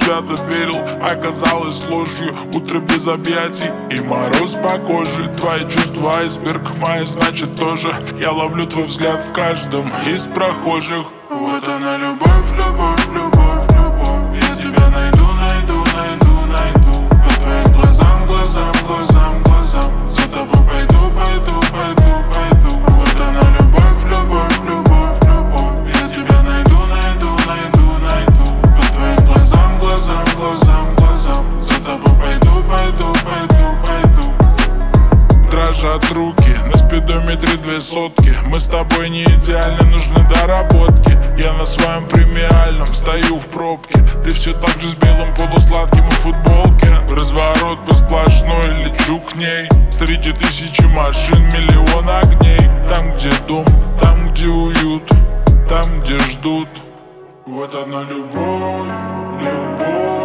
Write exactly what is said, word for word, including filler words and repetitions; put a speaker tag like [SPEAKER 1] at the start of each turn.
[SPEAKER 1] свято верил, оказалось ложью. Утро без объятий и мороз по коже. Твои чувства айсберг, мои значит тоже. Я ловлю твой взгляд в каждом из прохожих. Вот она любовь, любовь, любовь, любовь. Я тебя найду, найду, найду, найду. По твоим глазам, глазам, глазам, глазам. За тобой пойду, пойду, пойду, пойду. Вот она любовь, любовь, любовь, любовь. Я тебя найду, найду, найду, найду. По твоим глазам, глазам, глазам, глазам. За тобой пойду, пойду, пойду, пойду. Дрожат руки, на спидометре две сотки. Мы с тобой не идеальны, нужны доработки. Я на своем премиальном стою в пробке. Ты все так же с белым полусладким и футболке. Разворот по сплошной, лечу к ней. Среди тысячи машин миллион огней. Там, где дом, там, где уют, там, где ждут. Вот она любовь, любовь.